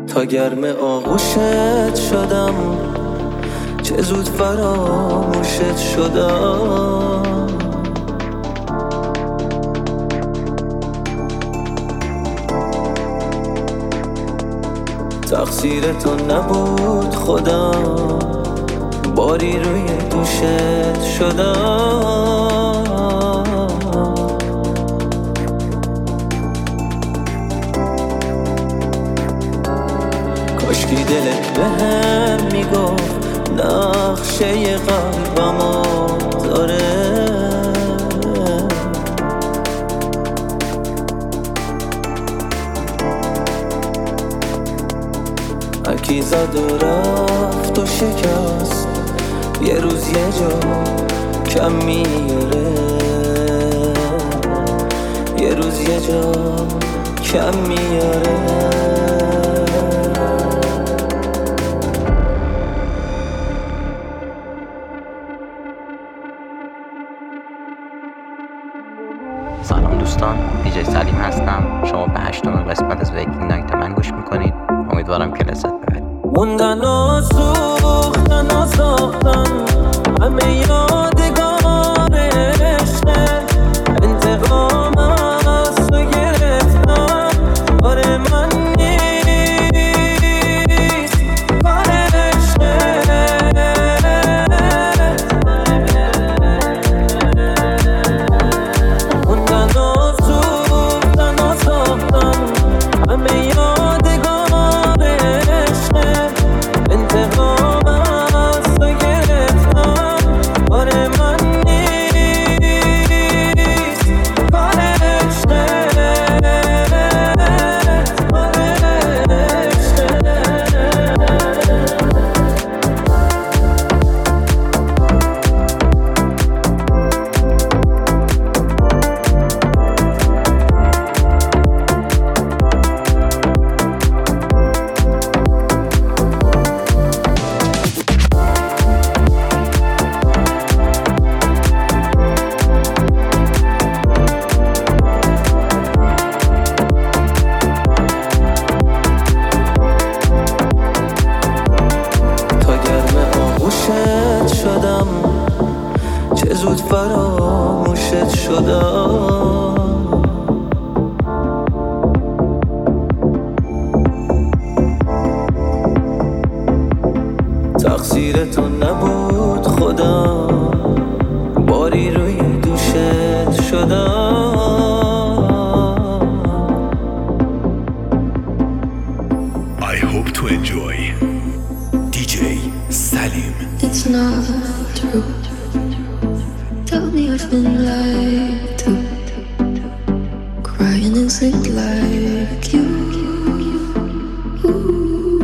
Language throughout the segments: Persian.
تا گرم آغوشت شدم، چه زود فراموشت شدم. تقصیر تو نبود خودم، باری روی دوشت شدم. کاشکی دلت بهم میگفت نقشه قلبمو داره. هرکی زد و رفت و شکست، یه روز یه جا کم میاره، یه روز یه جا کم میاره. سلام دوستان، دیجی سلیم هستم. شما به 8مین قسمت از ویکینگ نایت من گوش میکنید. امیدوارم که لذت ببرید. موندن و سوختن و ساختن همه یادگار عشقه، انتقام از تو گرفتن کار من نیست، کار عشقه. موندن و سوختن و ساختن همه یادگار عشقه، انتقام از تو گرفتم کار من نیست، کار عشقه، کار شدم، چه زود فراموشت شدم. تقصیر تو نبود خودم، باری روی دوشت شدم. I hope to enjoy DJ Salim. It's not true. Tell me I've been lied to. Crying and sick like you. Ooh.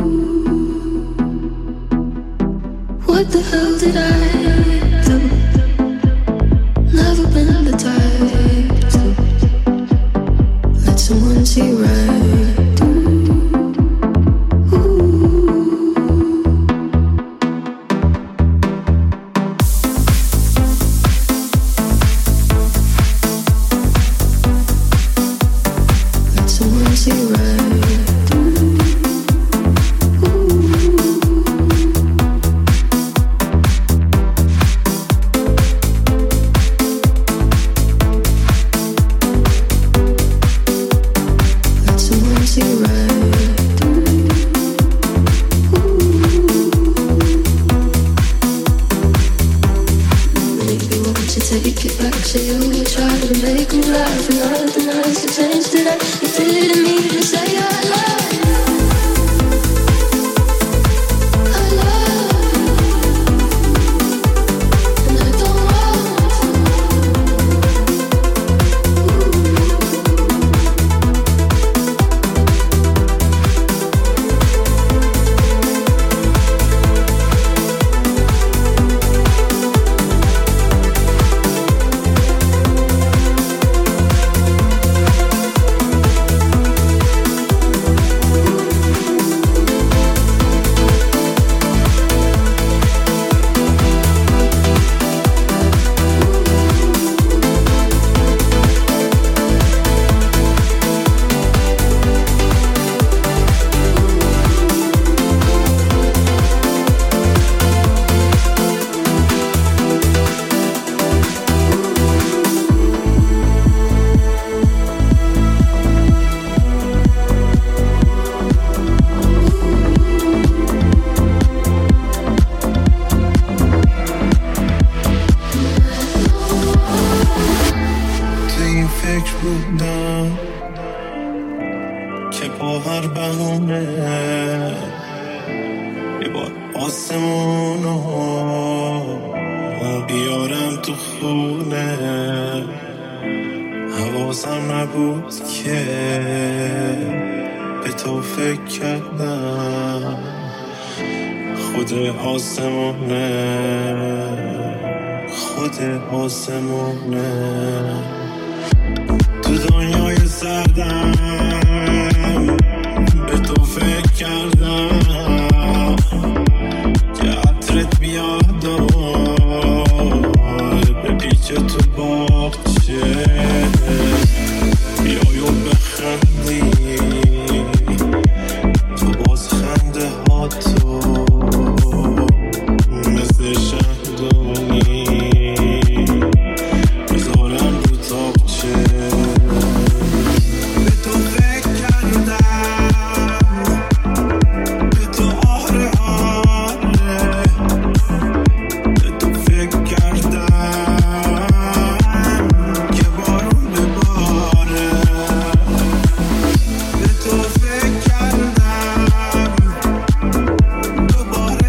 What the hell did I do? Never been the type to let someone see right. Take it back to you. We tried to make me laugh, and nothing else to change today. You didn't need to say I love you. I love you, and I don't want to. هر بهونه یه بار آسمونو بیارم تو خونه. حواسم نبود که به تو فکر کردم. خود آسمونه تو دنیای سردم به تو فکر کردم که عطرت بیاد و بپیچه تو باغچه. بیای و بخندی تو باز خنده ها تو مثل شهدونی بذارم رو تاقچه. به تو فکر کردم به تو آره به تو فکر کردم که بارون بباره. به تو فکر کردم دوباره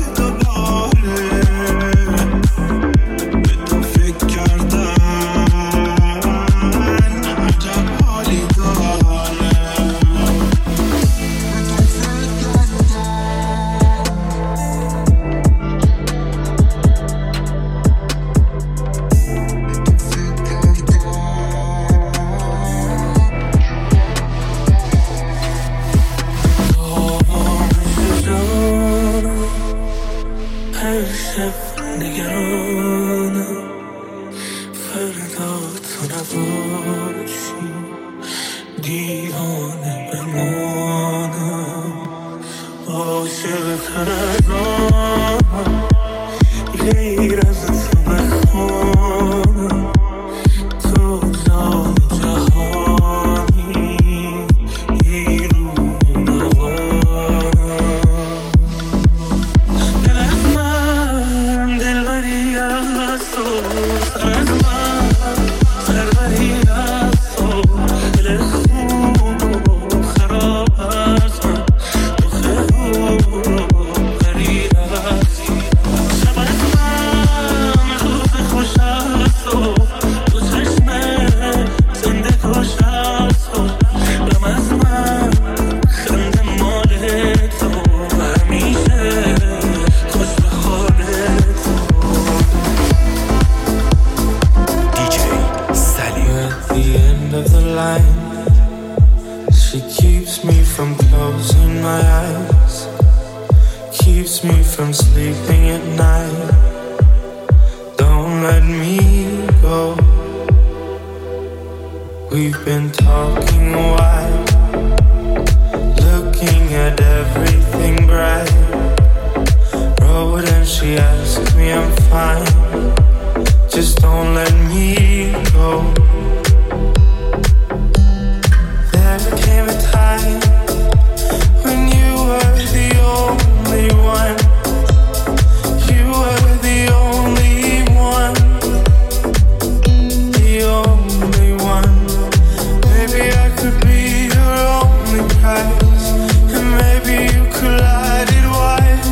به تو فکر کردم عجب حالی داره. هر شب نگرانم فردا تو نباشی، دیوانه بمانم عاشق تر از آنم، غیر از تو بخوانم تو جان جهانی ایرون آوانم. دل از من دلبری از تو، سر از من سربری از تو، دل خون و خراب از من دخه و غری ازی. شب از من روز خوش از تو، تو چشم زنده کش از تو، غم از من خنده مال تو همیشه خوش به حال تو. DJ Salim. At the end of the line, she keeps me from closing my eyes, keeps me from sleeping at night. Don't let me go. We've been talking a while, looking at everything bright. Road and she asked me I'm fine, just don't let me go. There came a time when you were the only one. You were the only one, the only one. Maybe I could be your only prize, and maybe you could light it white.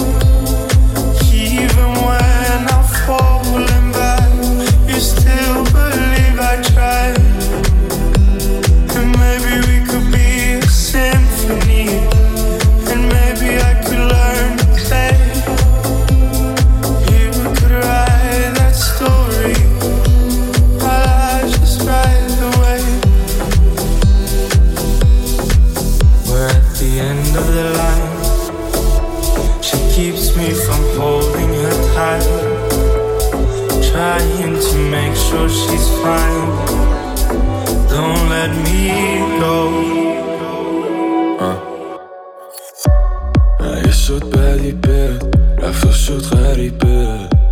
Even when I'm falling back, you still believe I tried. And maybe we could be a symphony, and maybe I could learn to play. You could write that story while I just ride the wave. We're at the end of the line, she keeps me from holding her tight, trying to make sure she's fine. Don't let me go. اگه شد بدی بد رفت شد غریبه،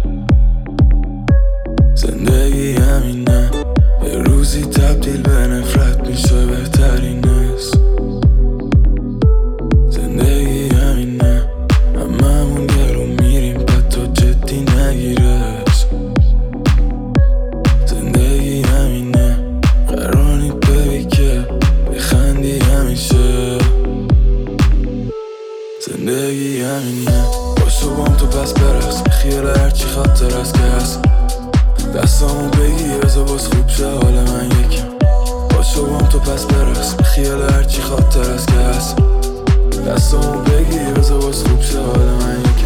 زندگی همینه، یه روزی تبدیل به نفرت میشه بهترین است. زندگی همینه، هممون گرو میریم بعد تو جدی نگیرش. زندگی همینه، قرار نیست ببی که بخندی همیشه. زندگی همینه، باشو بام تو پس برقص بخیال هرچی خاطر از که هست. دستامو بگی بذار باز خوب شه حال من یکم. باشو بام تو پس برقص بخیال هرچی خاطر از که هست. دستامو بگی بذار باز خوب شه حال من یکم.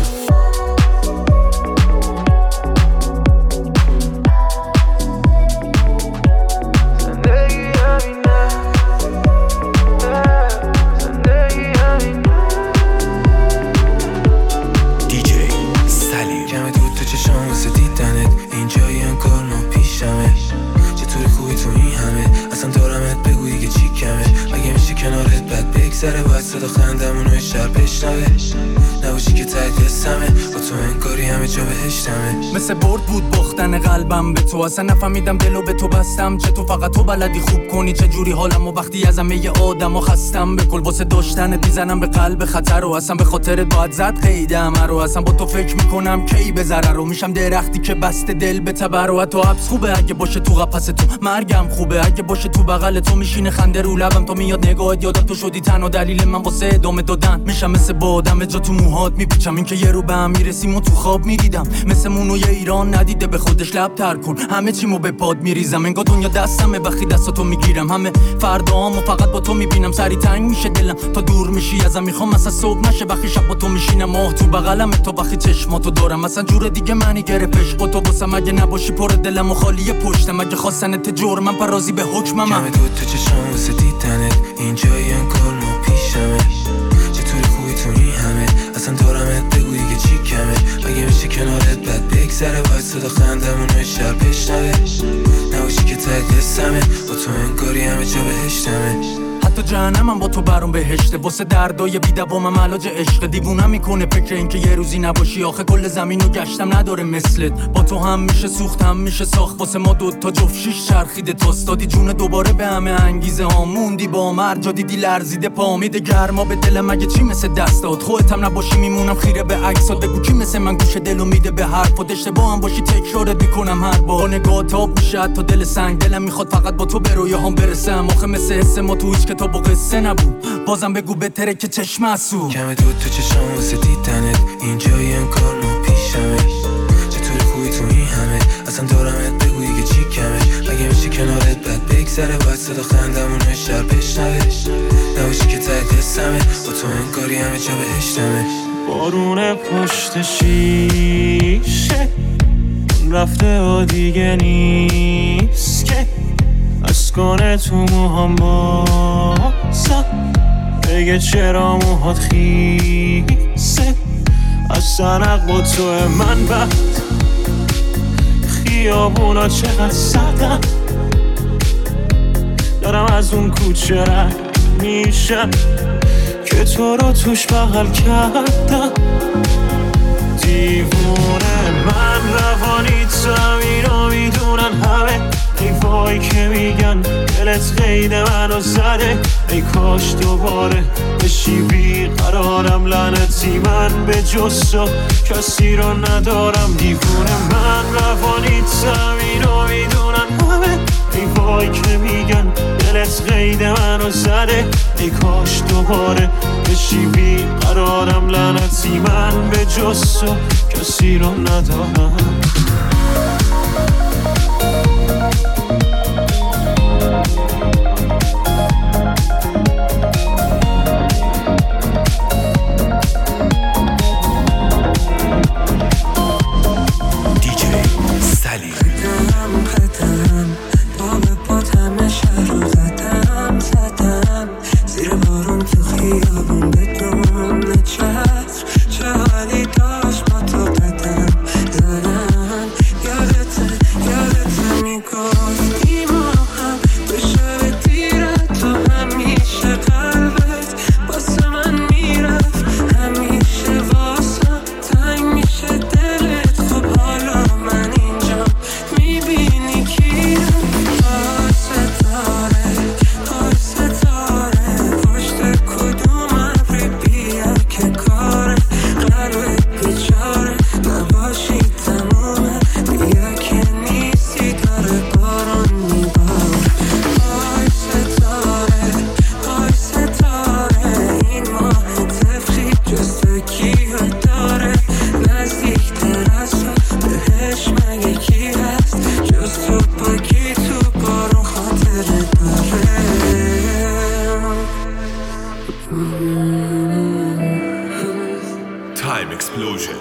سره باید صدا خندمونو شب بشنوه، نباشی که ته دستمه با تو انگاری همه جا بهشتمه. مثل برد بود باختن قلبم به تو، اصلا نفهمیدم دلو به تو بستم. چه تو فقط تو بلدی خوب کنی چه جوری حالم و وقتی از همه آدم و خستم. به کل واسه داشتنت میزنم به قلب خطر و اصلا به خاطرت باید زد قید همه رو. اصلا با تو فکر میکنم کی به ضرر رو میشم درختی که بسته دل به تبر و تو حبس خوبه اگه باشه تو قفس تو، مرگم خوبه اگه باشه تو بغل تو. میشینه خنده رو لبم تو میاد نگاهت یادم تو شدی تنها دلیل من واسه ادامه دادن. میشم مثل بادم جا تو موهات میپیچم، این که یه رو به هم میرسیم و تو خواب میدیدم. مثل مونوی ایران ندیده به خودش لب تر کن، همه چیمو به پاد میریزم. انگار دنیا دستمه وقتی دستاتو میگیرم، همه فردامو فقط با تو میبینم. سری تنگ میشه دلم تا دور میشی ازم، میخوام مثلا صبح نشه وقتی شب با تو میشینم. ماه تو بغلم تو وقتی چشماتو دارم، مثلا جور دیگه منی گرفت عشق تو واسم. اگه نباشی پر دلم و خالی پشتم، اگه خواستنت جرمم پرازی به حکمم. کم دو تو چشام واسه دیدنت اینجایی انگار ما پیشمه. چطوری خوبی تو این همه اصلا دارمت بگو دیگه چی کمه. اگه میشه کنارت بد بگذره باید صدا خندمونو شب بشنوه، نباشی که ته دستمه با تو انگاری همه جا بهشتمه. حتی جهنمم با تو برام بهشته، واسه دردای بی‌دوامم علاج عشق. دیوونم میکنه فکر این که یه روزی نباشی، آخه کل زمینو گشتم نداره مثلت. با تو هم میشه سوخت هم میشه ساخت، واسه ما دوتا جفت شیش چرخیده تاست. دادی جون دوباره به همه انگیزه ها، موندی با مرجا دیدی لرزیده پا. میده گرما به دلم اگه چی مثل دستات، خودتم نباشی میمونم خیره به عکسات. بگو کی مثل من گوش دلو میده به حرفات، اشتباه هم باشی تکرارت میکنم هر بار. نگاه تاب میشه حتی دل سنگ، دلم میخواد فقط با تو به رویاهام برسم. آخه مثل حس ما تو هیچ کتاب و قصه نبود، بازم بگو بهتره که چشم اسو. کم دو تو چشام واسه دیدنت اینجایی انگار ما پیشمه. چطوری خوبی تو این همه اصلا دارمت بگو دیگه چی کمه. اگه میشه کنارت بد بگذره باید صدا خندمونو شب بشنوه، نباشی که ته دستمه با تو انگاری همه جا بهشتمه. بارون پشت شیشه رفته و دیگه نیست که از کنه تو موهام بازم بگه چرا موهات خیسه. از سرق با تو من بعد خیابونا چقدر سردم، دارم از اون کوچه رد میشم که تو رو توش بغل کردم. دیوونه من روانی زمینو میدونن همه، ای وای که میگن دلت قید منو زده. ای کاش دوباره بشی بیقرارم، لعنتی من به جز تو کسی رو ندارم. دیوونه من روانی زمینو میدونن همه، ای وای که میگن دلت قید منو زده. ای کاش دوباره بشی بیقرارم، لعنتی من به جز تو کسی رو ندارم. که کار Time explosion.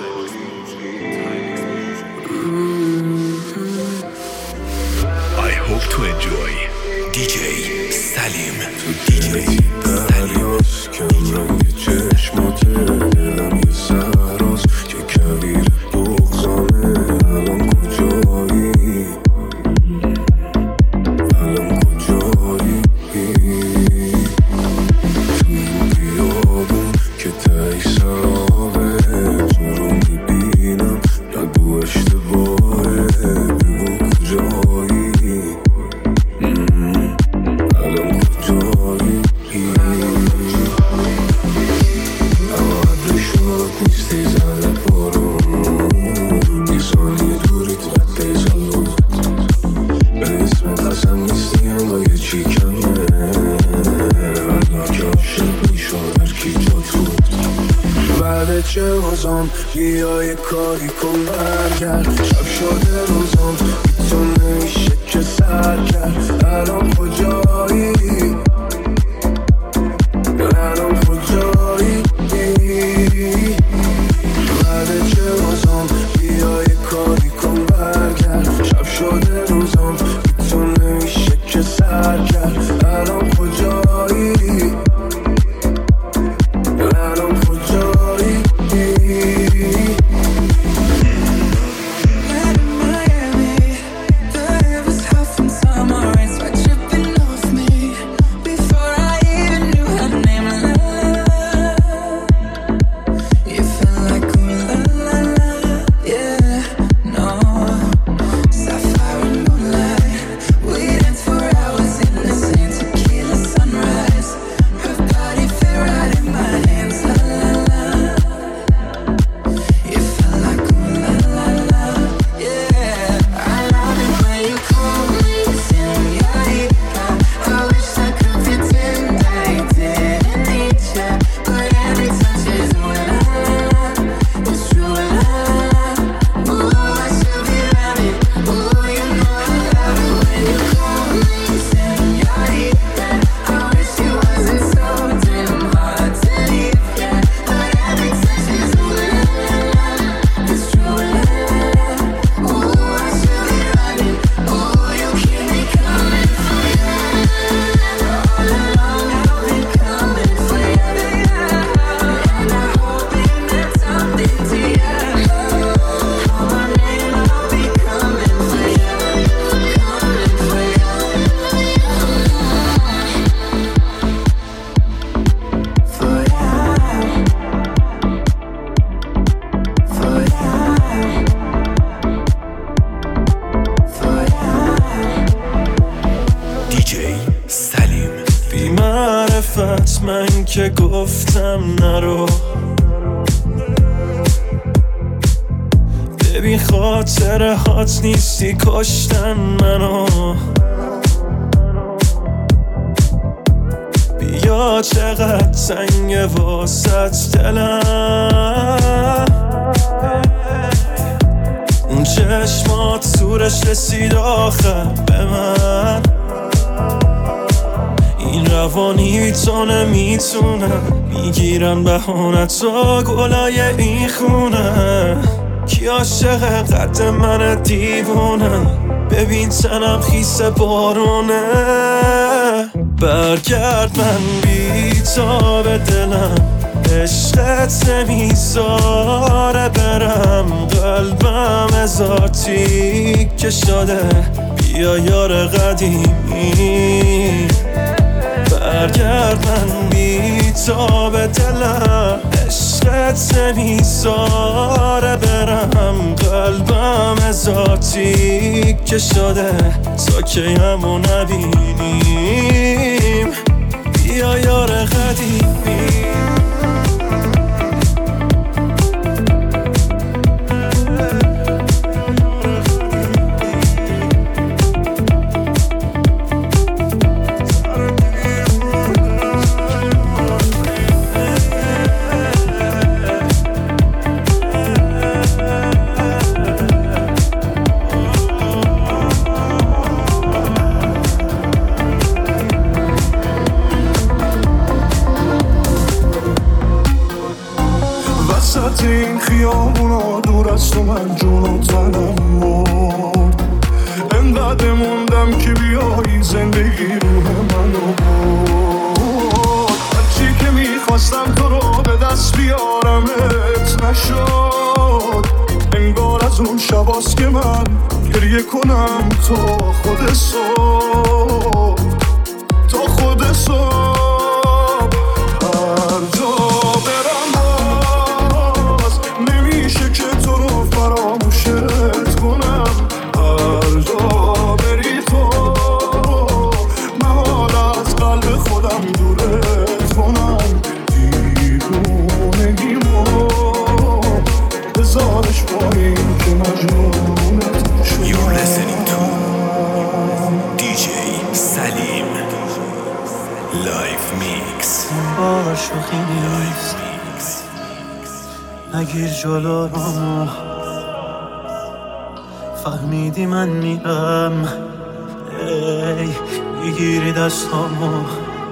I hope to enjoy DJ Salim. DJ دریاست کم رنگ چشمات دلم یه سهراست که کویر بغزامه الان کجایی تو این بیابون که تایی سرابه تو رو میبینم نگو اشتباهه بگو کجایی الان کجایی اما عبرشات نیستی زن بارون بیزانی دوریت قده زلوت به اسمت قسم نیستی اما یه چی کمه الان که عاشق میشد هرکی جات بود بعد چه روزام بیا یه کاری کن برگرد شب شده روزام بی تو نمیشه که سر کرد الان کجایی الان کجایی بعد چه روزام بیا یه کاری کن برگرد شب شده روزام بی تو نمیشه که سر کرد الان کجایی الان کجایی من که گفتم نرو ببین خاطره هات نیستی کشتن منو بیا چقدر تنگه واسط دلم اون چشمات سورش رسید آخر به من این روانی بی تو نمیتونه میگیرن بهانت و گلای این خونه کی عاشق قد من دیوونه ببین تنم خیس بارونه برگرد من بی تا به دلم عشقت نمیذاره برم قلبم هزار تیکه شده بیا یار قدیمی برگرد من بی تا به دلم عشقت نمیذاره برم قلبم هزار تیکه شده تا که همو نبینیم بیا یار قدیمی وسط این خیابونا دور از تو من جون و تنم مرد. انقدر موندم که بیایی زندگی روح منو برد. هرچی که میخواستم تو رو به دست بیارمت نشد. انگار از اون شباست که من گریه کنم تو خود صبح، تو خود صبح. هر جا برم باز نمیشه که تو رو فراموشت کنم. هر جا بری تو محال از قلب خودم دورت کنم. دیوونگیمو بذارش پایین که مجنونت شدم. You're listening to DJ Salim Live Mix. با شوخی نیست نگیر جلو رو، فهمیدی من میرم ای میگیری دستامو،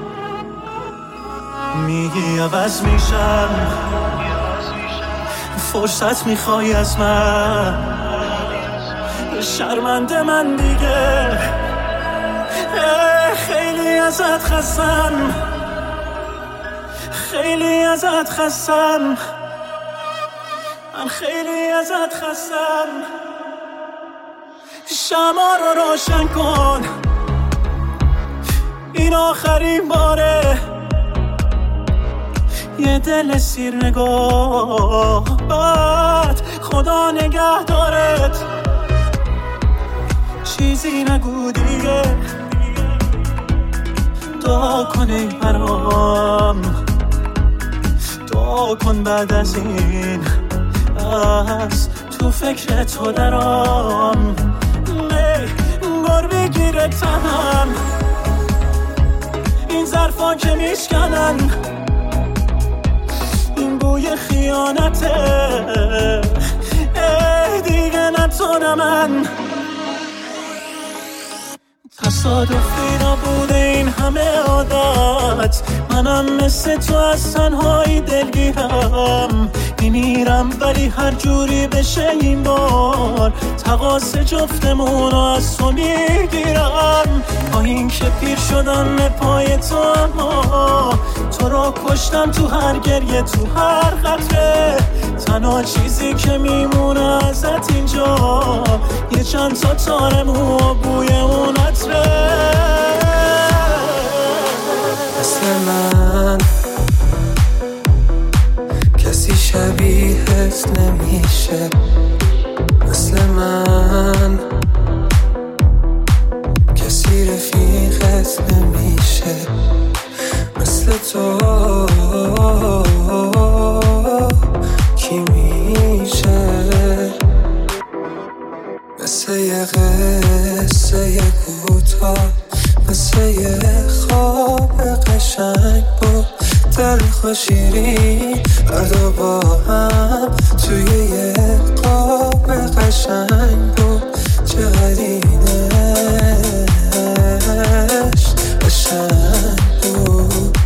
میگی عوض میشم، فرصت میخوای از من، شرمنده من دیگه خیلی ازت خستم، خیلی ازت خستم، من خیلی ازت خستم. شمع رو روشن کن، این آخرین باره، یه دل سیر نگاه بد، خدا نگه دارت، چیزی نگو دیگه، دعا کن ای برام، دعا کن بعد از این از تو فکر تو درام، انگار بگیره تنم این ظرفا که میشکنن، این بوی خیانته دیگه نتونه من. تصادفی نبوده این همه عادت، منم مثل تو از تنهایی دلگیرم، میمیرم ولی هر جوری بشه این بار تقاص جفتمون رو از تو میگیرم. با این که پیر شدم به پای تو، اما تو رو کشتم تو هر گریه، تو هر قطره، تنها چیزی که میمونه ازت اینجا یه چند تا تار مو و بوی اون عطره. مثل من کسی شبیهت نمیشه، مثل من کسی رفیقت نمیشه، مثل تو کی میشه؟ مثل یه قصه کوتاه، مثل یه خواب قشنگ بود، تلخ و شیرین هر دو با هم توی یه خواب قشنگ بود. چقدر اینش قشنگ بود.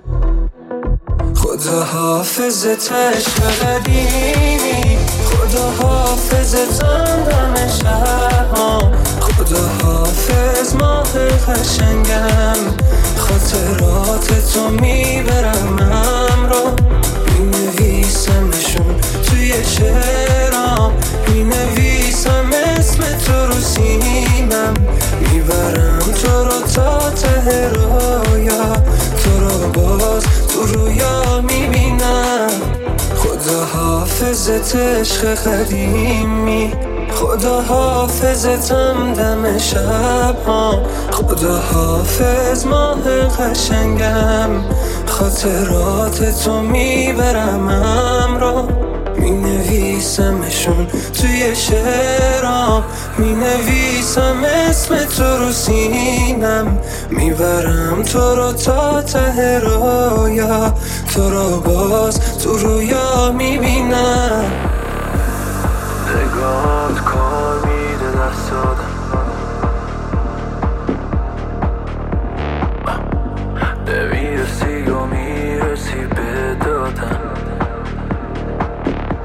خدا حافظت عشق قدیمی، خدا حافظتم دم شبام، خدا حافظ ماه قشنگم، خاطرات تو میبرم همراه، مینویسمشون توی شعرام، مینویسم اسم تو رو سینم، میبرم تو رو تا ته رویا، تو رو باز تو رویا میبینم. خدا حافظت عشق قدیمی، خدا حافظتم دم شب‌ها، خدا حافظ ماه قشنگم، خاطرات تو میبرم همراه، مینویسمشون توی شعرام، مینویسم اسم تو رو سینم، میبرم تو رو تا ته رویا، تو رو باز تو رویا میبینم. نگات کار میده دست دادم، نمیرسی و میرسی به دادم،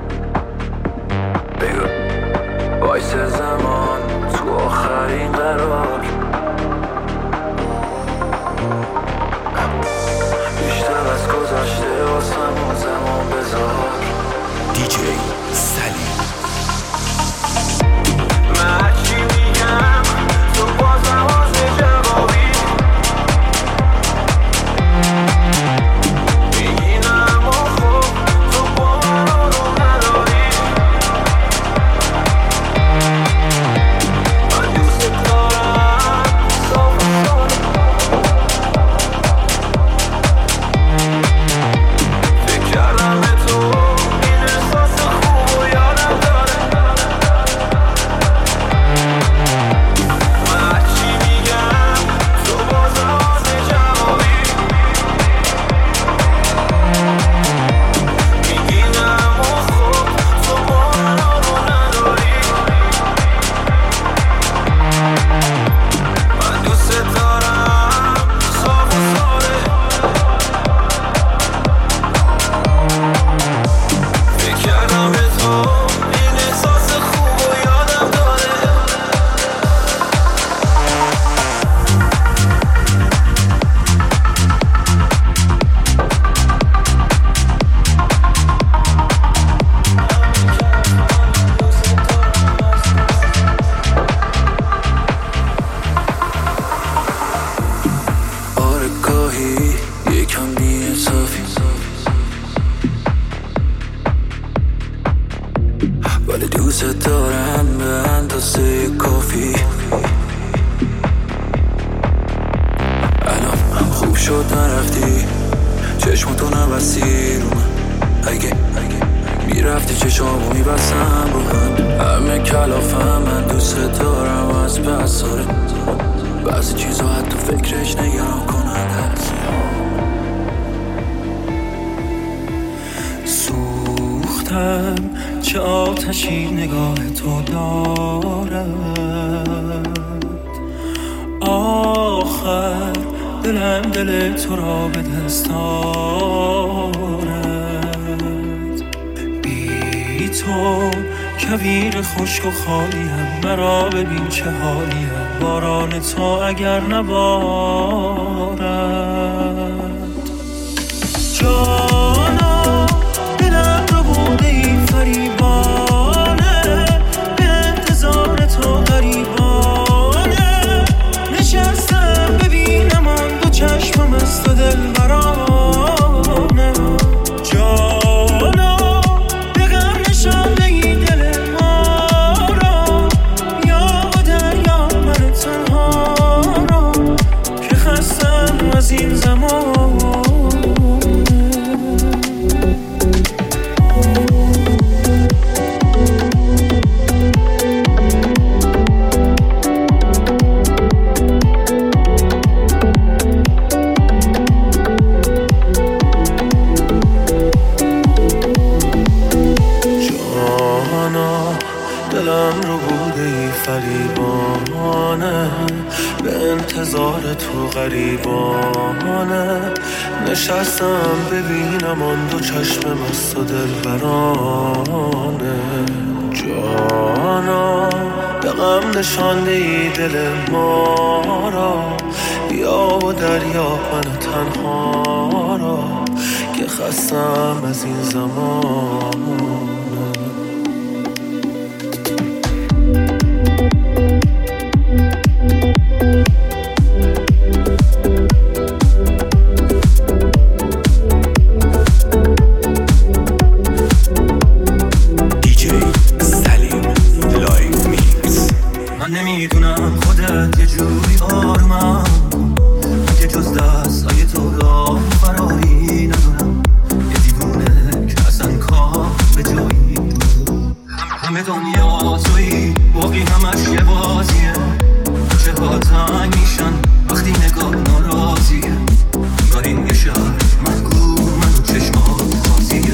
قصه کافی. الان خوب شد نرفتی، چشمتو نبستی رو من. اگه میرفتی چشامو میبستم رو هم. همه کلافم، من دوست دارم از بساره. بعضی چیزا حتی فکرش نگران کننده است. سوختم چه آتشی نگاه تو دارد. آخر دلم دل تو را به دست آرد. بی تو کویر خشک و خالیم، مرا ببین چه حالیم. باران تو اگر نبارد. جانا دلم رو بوده این فریبانه، به انتظار تو غریبانه. نشستم ببینم آن دو چشمم از تو دل برانه. جانا به غم نشانده ای دل ما را، یا دریا من تنها را که خستم از این زمان. فریبانه به انتظار تو غریبانه. نشستم ببینم آن دو چشم مست و دلبرانه. جانا به غم نشانده ای دل ما را، یا و دریا من تنها را که خستم از این زمان. نمیدونم خودت یه جوری آرومم، که جز دستای تو را فراری ندارم. یه دیوونه که اصلا کار به جایی. همه دنیا تویی، باقی همش یه بازیه. چه ها تنگ میشن وقتی نگاه ناراضیه. انگار این یه شهر محکوم منو چشمات بازیه.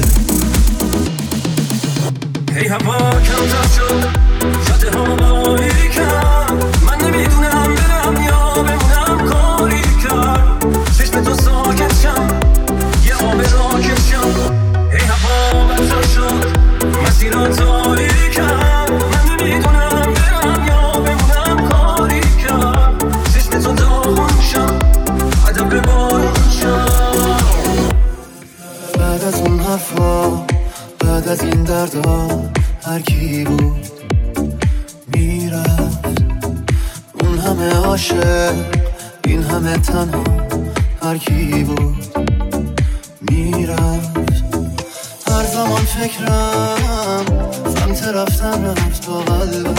هی هوا کمتر شد، شده هوایی کم. من نمیدونم برم یا بمونم کاری کرد. چشم تو ساکت شم، یه آب راکت شم. هی هوا بدتر شد، مسیرها تاریکم. من نمیدونم برم یا بمونم کاری کرد. چشم تو داغون شم، عدم به بارون شم. بعد از اون حرفا، بعد از این دردا، هر کی بود میرفت. اون همه عاشق، این همه تنها، هر کی بود میرفت. هر زمان فکرم سمت رفتن رفت با قلبم.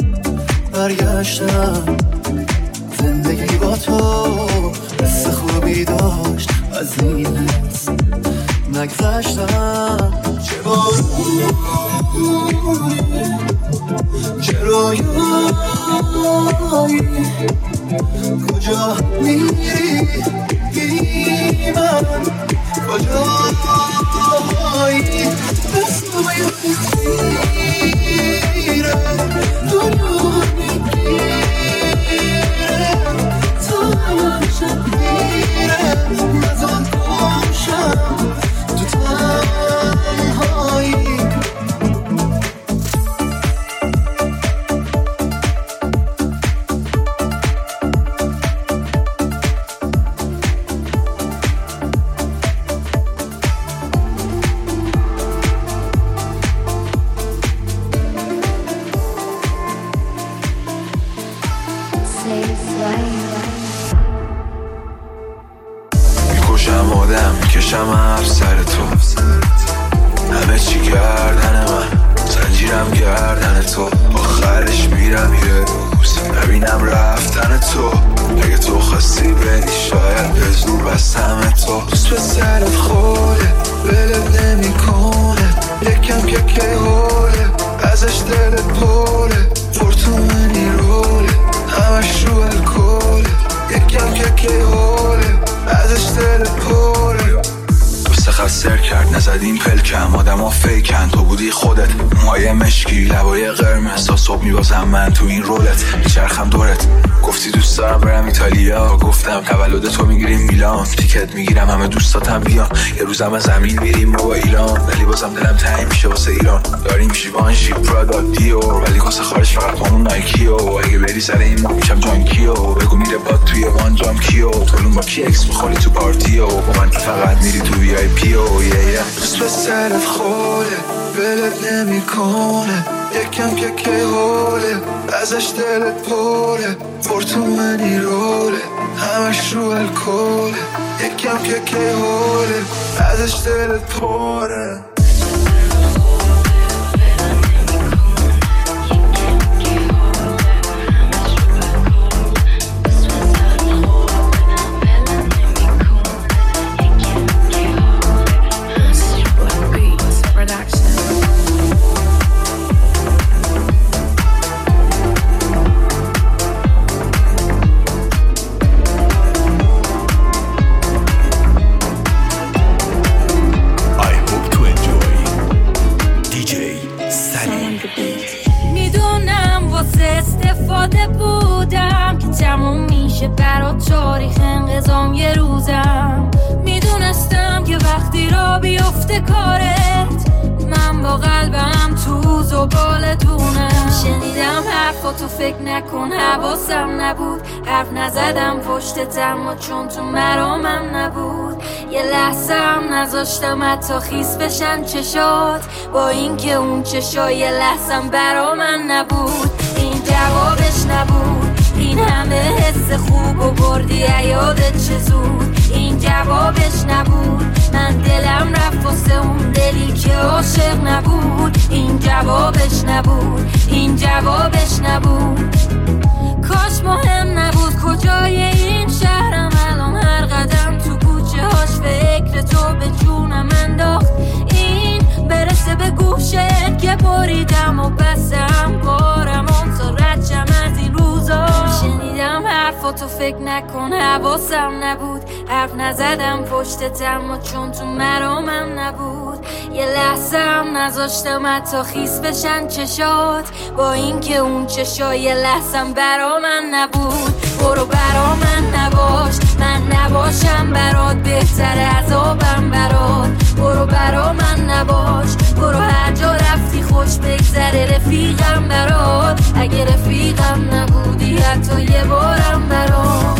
برگشتم زندگی با تو حس خوبی داشت، از این حس نگذشتم. چه چه رویایی، کجا میری بی من، کجایی. دستای میرم دنیا میگیرم، تا همشم میرم نزان کشم تو تنهایی. متخسر کرد. نزدیم پلکم آدم ها فیکن، تو بودی خودت موهای مشکی لبای قرمز. تا صبح میبازم من تو این رولت میچرخم دورت. گفتی دوست دارم برم ایتالیا، گفتم تولد تو میگیریم میلان. تیکت میگیرم همه دوستاتم بیان، یه روزم از زمین میریم با ایران. ولی بازم دلم تنگ میشه واسه ایران. داریم شیوانشی پرادا دیور، ولی واسه خارج فقط پامون نایکیو. اگه بری سر این ما میشم جانکیو. بگو میره با توی وان جام کیو. تولون با کی اکس میخوری تو پارتیو. با من که فقط میری تو وی آی پیو. دوست به سرت خوله ولت نمی کنه، یکم که حوله ازش دلت پره. پر تو منی روله همش رو الکوله، یکم که حوله ازش دلت پره. برات تاریخ انقضام یه روزم. میدونستم که وقتی را بیفته کارت من با قلبم تو زبالتونم. شنیدم حرفاتو فکر نکن حواسم نبود، حرف نزدم پشتتم و چون تو مرامم نبود. یه لحظه هم نذاشتم حتی خیس بشن چشات، با اینکه اون چشا یه لحظم برا من نبود. این جوابش نبود، این همه حس خوب و بردی یادت چه زود. این جوابش نبود، من دلم رفت واسه اون دلی که عاشق نبود. این جوابش نبود، این جوابش نبود. کاش مهم نبود کجای این شهرم، الان هر قدم تو کوچه هاش فکر تو به جونم انداخت. این برسه به گوشت که بریدم و بسم بارم اون تا رجم از این روزا. شنیدم حرفاتو فکر نکن حواسم نبود، حرف نزدم پشتتم و چون تو مرامم نبود. یه لحظه هم نذاشتم حتی خیس بشن چشات، با اینکه اون چشا یه لحظم برا من نبود. برو برا من نباش، من نباشم برات بهتر عذابم برات. برو برا من نباش، برو هر جا رفتی خوش بگذره رفیقم برات. اگه رفیقم نبودی حتی یه بارم برات.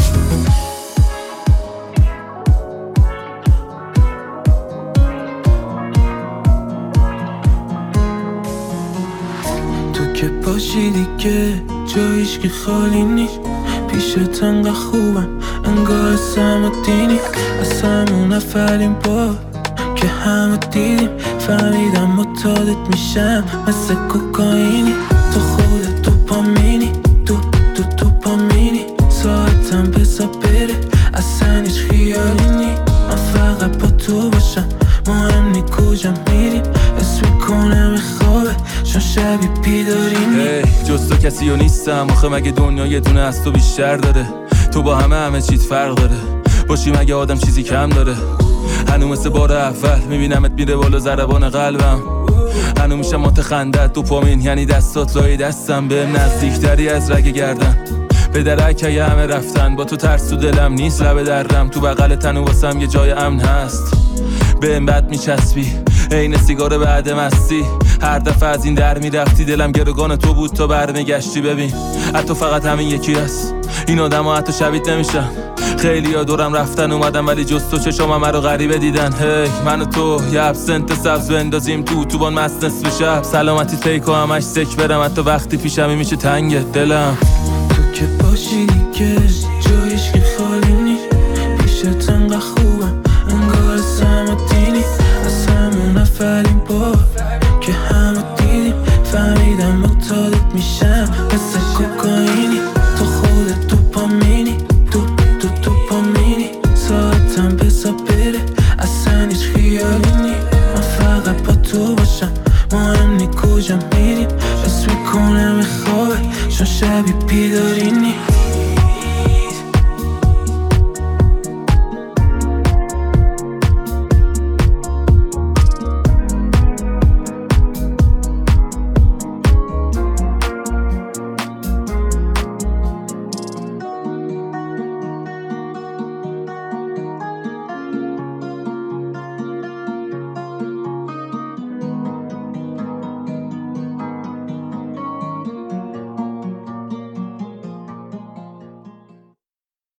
تو که باشی دیگه جاییش که خالی نیست، پیشت انقدر خوبم انگار سمتینی. از همون اولین بار که همه دیدیم فهمیدم متعادت میشم مثل کوکائینی. تو خودت دوپامینی، دوپامینی. ساعتم بزا بره اصلا هیچ خیالی نی. من فقط با تو باشم مهم نی کجا میریم. اسم میکنم خوابه چون شبی بیدارینی. جز تو کسی و نیستم آخه مگه دنیا یه دونه از تو بیشتر داره. تو با همه چیز فرق داره، باشی مگه آدم چیزی کم داره. هنو مثل بار اول میبینمت میره بالا ضربان قلبم. هنو میشم متخندت دوپامین یعنی دستات لای دستم. بهم نزدیکتری از رگ گردن به درکه همه رفتن. با تو ترس تو دلم نیست لبه درم، تو بغل تنو واسم یه جای امن هست. بهم بد میچسبی عین سیگار بعد مستی. هر دفعه از این در میرفتی دلم گروگان تو بود تا برمیگشتی. ببین حتی فقط همین یکی هست، این آدم ها حتی شبیت نمیشن. خیلی ها دورم رفتن اومدم ولی جز تو چشام همه رو غریبه دیدن. هی من و تو یه ابسنت سبز بندازیم تو اتوبان مست نصف شب. سلامتی تیک و همش سک برم حتی وقتی پیشمی میشه تنگ دلم. تو که باشی دیگه جاییش که خالی نی، پیشت انقدر خوبم انگار سمتینی. از همون اولین بار که همه دیدیم فهمیدم متعادت میشم مثل کوکائینی. تو خودت دوپامینی، دوپامینی. ساعتم بزا بره اصلا هیچ خیالی نی. من فقط با تو باشم مهم نی کجا میریم. اسم میکنم خوابه چون شبی بیدارینی.